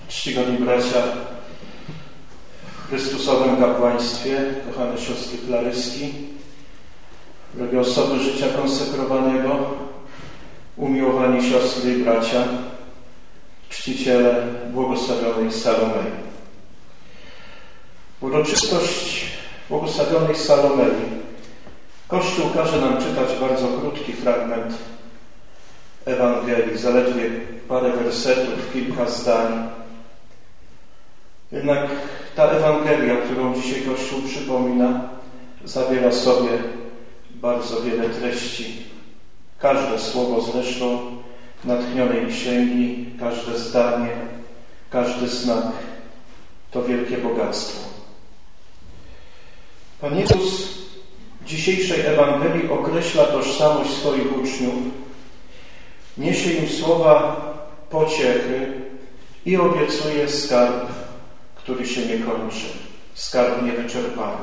Czcigodni bracia w Chrystusowym kapłaństwie, kochane siostry klaryski, drogie osoby życia konsekrowanego, umiłowani siostry i bracia, czciciele błogosławionej Salomei. Uroczystość błogosławionej Salomei. Kościół każe nam czytać bardzo krótki fragment Ewangelii, zaledwie parę wersetów, kilka zdań. Jednak ta Ewangelia, którą dzisiaj Kościół przypomina, zawiera w sobie bardzo wiele treści. Każde słowo zresztą natchnionej księgi, każde zdanie, każdy znak to wielkie bogactwo. Pan Jezus w dzisiejszej Ewangelii określa tożsamość swoich uczniów, niesie im słowa pociechy i obiecuje skarb, który się nie kończy, skarb niewyczerpany.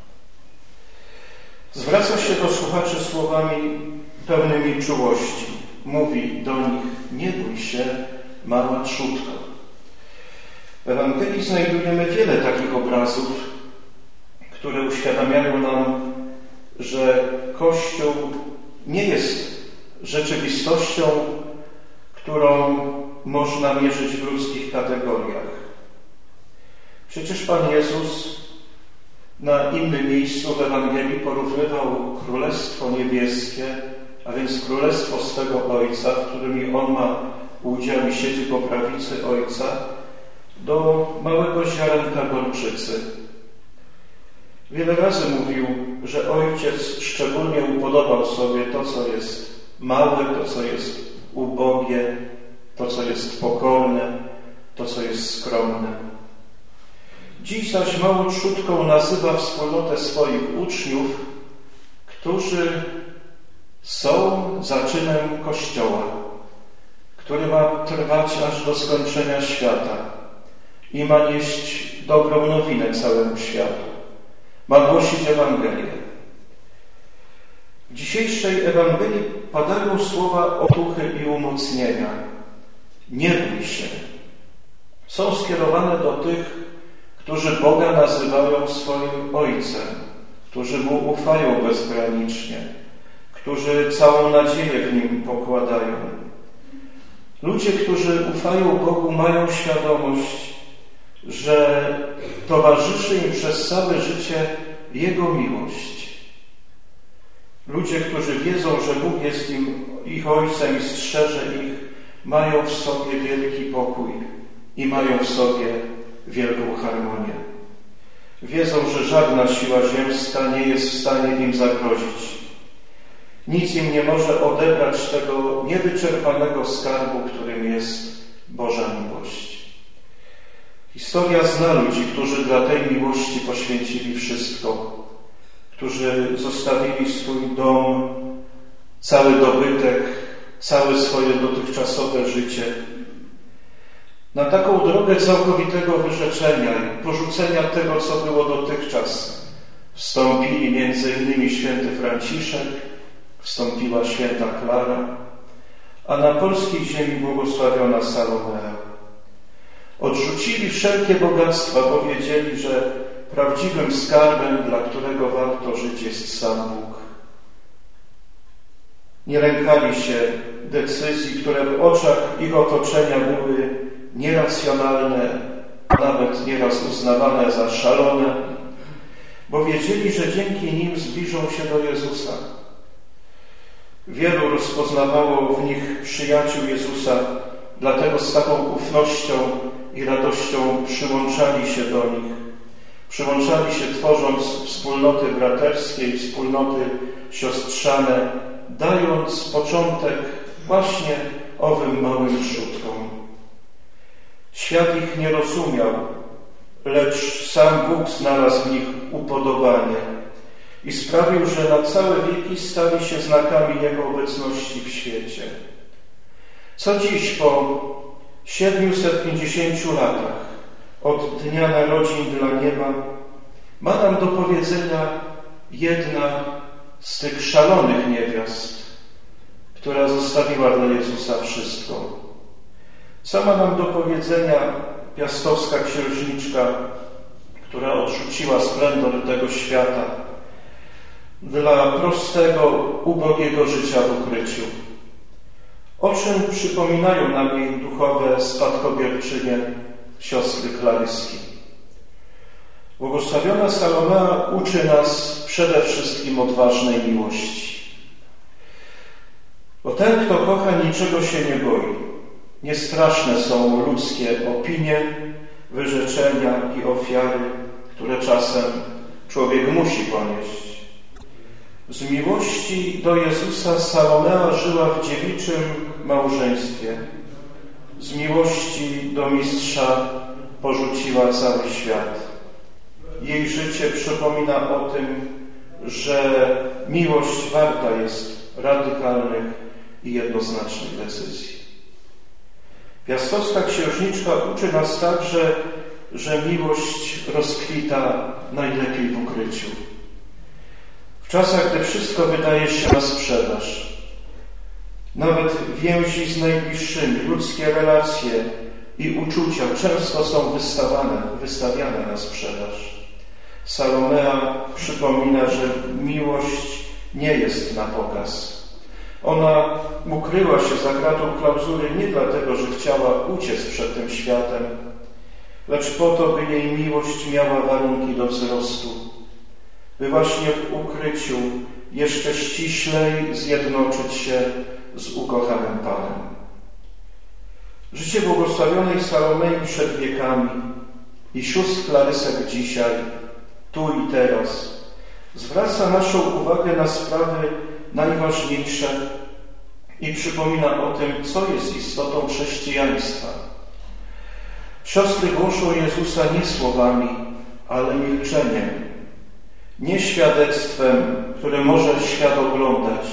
Zwraca się do słuchaczy słowami pełnymi czułości. Mówi do nich: nie bój się, mała trzódko. W Ewangelii znajdujemy wiele takich obrazów, które uświadamiają nam, że Kościół nie jest rzeczywistością, którą można mierzyć w ludzkich kategoriach. Przecież Pan Jezus na innym miejscu w Ewangelii porównywał Królestwo Niebieskie, a więc Królestwo swego Ojca, w którym On ma udział i siedzi po prawicy Ojca, do małego ziarenka gorczycy. Wiele razy mówił, że Ojciec szczególnie upodobał sobie to, co jest małe, to, co jest ubogie, to, co jest pokorne, to, co jest skromne. Dziś zaś małą trzódką nazywa wspólnotę swoich uczniów, którzy są zaczynem Kościoła, który ma trwać aż do skończenia świata i ma nieść dobrą nowinę całemu światu. Ma głosić Ewangelię. W dzisiejszej Ewangelii padają słowa otuchy i umocnienia. Nie bój się. Są skierowane do tych, którzy Boga nazywają swoim Ojcem, którzy Mu ufają bezgranicznie, którzy całą nadzieję w Nim pokładają. Ludzie, którzy ufają Bogu, mają świadomość, że towarzyszy im przez całe życie Jego miłość. Ludzie, którzy wiedzą, że Bóg jest ich Ojcem i strzeże ich, mają w sobie wielki pokój i mają w sobie wielką harmonię. Wiedzą, że żadna siła ziemska nie jest w stanie im zagrozić. Nic im nie może odebrać tego niewyczerpanego skarbu, którym jest Boża miłość. Historia zna ludzi, którzy dla tej miłości poświęcili wszystko, którzy zostawili swój dom, cały dobytek, całe swoje dotychczasowe życie na taką drogę całkowitego wyrzeczenia i porzucenia tego, co było dotychczas. Wstąpili między innymi święty Franciszek, wstąpiła święta Klara, a na polskiej ziemi błogosławiona Salomea. Odrzucili wszelkie bogactwa, bo wiedzieli, że prawdziwym skarbem, dla którego warto żyć, jest sam Bóg. Nie lękali się decyzji, które w oczach ich otoczenia były nieracjonalne, a nawet nieraz uznawane za szalone, bo wiedzieli, że dzięki nim zbliżą się do Jezusa. Wielu rozpoznawało w nich przyjaciół Jezusa, dlatego z taką ufnością i radością przyłączali się do nich. Przyłączali się, tworząc wspólnoty braterskie i wspólnoty siostrzane, dając początek właśnie owym małym trzódkom. Świat ich nie rozumiał, lecz sam Bóg znalazł w nich upodobanie i sprawił, że na całe wieki stali się znakami Jego obecności w świecie. Co dziś po 750 latach od dnia narodzin dla nieba ma nam do powiedzenia jedna z tych szalonych niewiast, która zostawiła dla Jezusa wszystko. Co ma nam do powiedzenia piastowska księżniczka, która odrzuciła splendor tego świata dla prostego, ubogiego życia w ukryciu. O czym przypominają nam jej duchowe spadkobierczynie siostry Klaryski. Błogosławiona Salomea uczy nas przede wszystkim odważnej miłości. Bo ten, kto kocha, niczego się nie boi. Niestraszne są mu ludzkie opinie, wyrzeczenia i ofiary, które czasem człowiek musi ponieść. Z miłości do Jezusa Salomea żyła w dziewiczym małżeństwie. Z miłości do Mistrza porzuciła cały świat. Jej życie przypomina o tym, że miłość warta jest radykalnych i jednoznacznych decyzji. Piastowska księżniczka uczy nas także, że miłość rozkwita najlepiej w ukryciu. W czasach, gdy wszystko wydaje się na sprzedaż, nawet więzi z najbliższymi, ludzkie relacje i uczucia często są wystawiane na sprzedaż. Salomea przypomina, że miłość nie jest na pokaz. Ona ukryła się za kratą klauzury nie dlatego, że chciała uciec przed tym światem, lecz po to, by jej miłość miała warunki do wzrostu, by właśnie w ukryciu jeszcze ściślej zjednoczyć się z ukochanym Panem. Życie błogosławionej Salomei przed wiekami i sióstr Klarysek dzisiaj, tu i teraz, zwraca naszą uwagę na sprawy najważniejsze i przypomina o tym, co jest istotą chrześcijaństwa. Siostry głoszą Jezusa nie słowami, ale milczeniem, nie świadectwem, które może świat oglądać,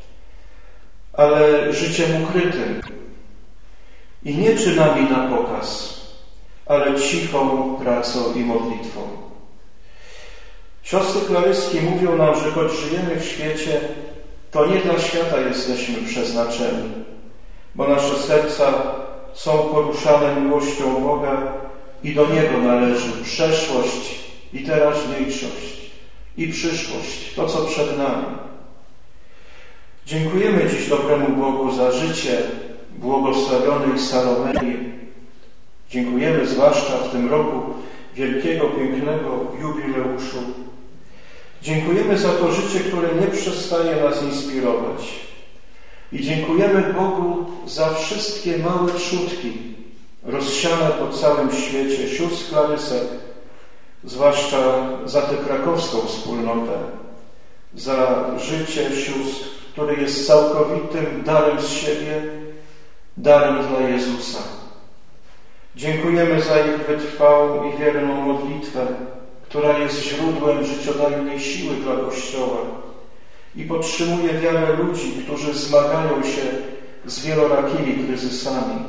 ale życiem ukrytym i nie czynami na pokaz, ale cichą pracą i modlitwą. Siostry Klaryskie mówią nam, że choć żyjemy w świecie, to nie dla świata jesteśmy przeznaczeni, bo nasze serca są poruszane miłością Boga i do Niego należy przeszłość i teraźniejszość i przyszłość, to co przed nami. Dziękujemy dziś dobremu Bogu za życie błogosławionej Salomei. Dziękujemy zwłaszcza w tym roku wielkiego, pięknego jubileuszu. Dziękujemy za to życie, które nie przestaje nas inspirować. I dziękujemy Bogu za wszystkie małe trzutki rozsiane po całym świecie sióstr Klarysek, zwłaszcza za tę krakowską wspólnotę, za życie sióstr, które jest całkowitym darem z siebie, darem dla Jezusa. Dziękujemy za ich wytrwałą i wierną modlitwę, która jest źródłem życiodajnej siły dla Kościoła i podtrzymuje wiarę ludzi, którzy zmagają się z wielorakimi kryzysami.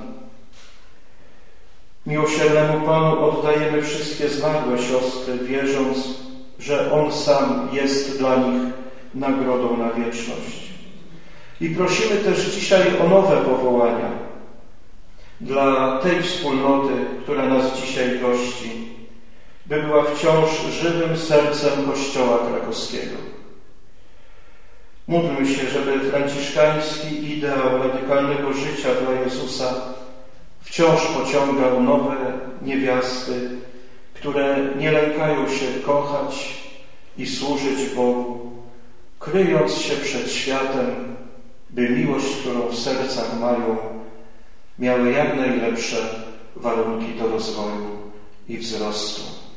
Miłosiernemu Panu oddajemy wszystkie zmarłe siostry, wierząc, że On sam jest dla nich nagrodą na wieczność. I prosimy też dzisiaj o nowe powołania dla tej wspólnoty, która nas dzisiaj gości, by była wciąż żywym sercem Kościoła krakowskiego. Módlmy się, żeby franciszkański ideał radykalnego życia dla Jezusa wciąż pociągał nowe niewiasty, które nie lękają się kochać i służyć Bogu, kryjąc się przed światem, by miłość, którą w sercach mają, miały jak najlepsze warunki do rozwoju i wzrostu.